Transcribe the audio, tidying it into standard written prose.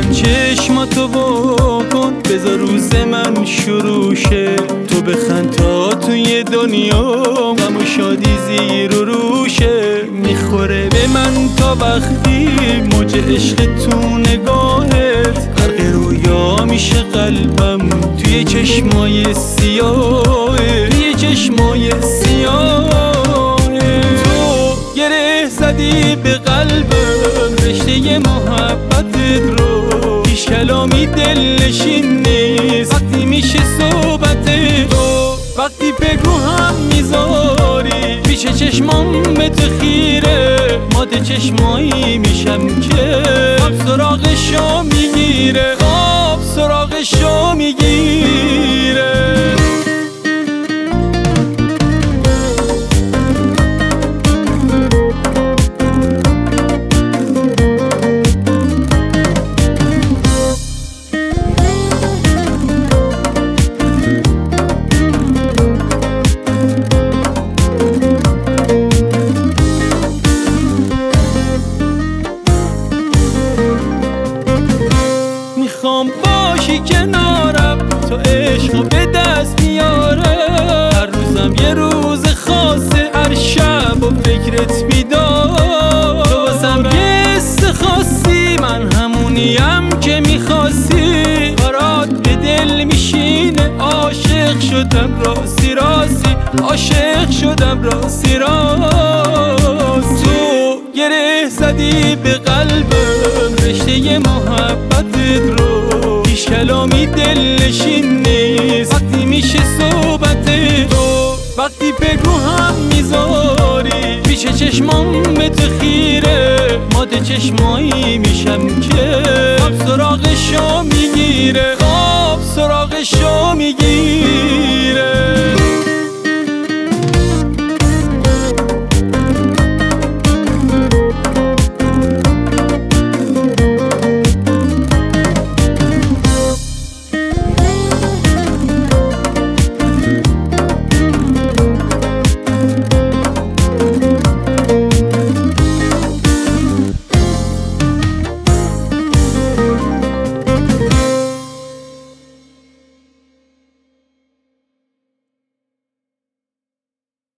چشماتو واکن بذار روز من شروع شه، تو بخند تا توی دنیا غم و شادی زیر و روشه. میخوره به من تا وقتی موج عشق تو نگاهت، غرق رویا میشه قلبم توی چشمای سیاهه، توی چشمای سیاهه. تو گره زدی به قلبم رشته محبتت رو، هیچ کلامی دلنشین نیست وقتی میشه صحبت تو. وقتی بگو هم میذاری پیش چشمام به تو خیره، مات چشمایی میشم که خواب سراغشو میگیره، خواب سراغشو میگیره. میخوام باشی کنارم تو عشقو به دست میاره، هر روزم یه روز خاصه، هر شب و فکرت بیدار. تو واسم یه حس خاصی، من همونیم که میخواستی، برات به دل میشینه. عاشق شدم راستی راستی، عاشق شدم راستی راستی. تو گره زدی به قلبم رشته محبتت رو، هیچ کلامی دلنشین نیست وقتی میشه صحبت تو. وقتی بگو هم میذاری پیش چشمام به تو خیره، مات چشمایی میشم که خواب سراغشو میگیره، خواب سراغشو میگیره.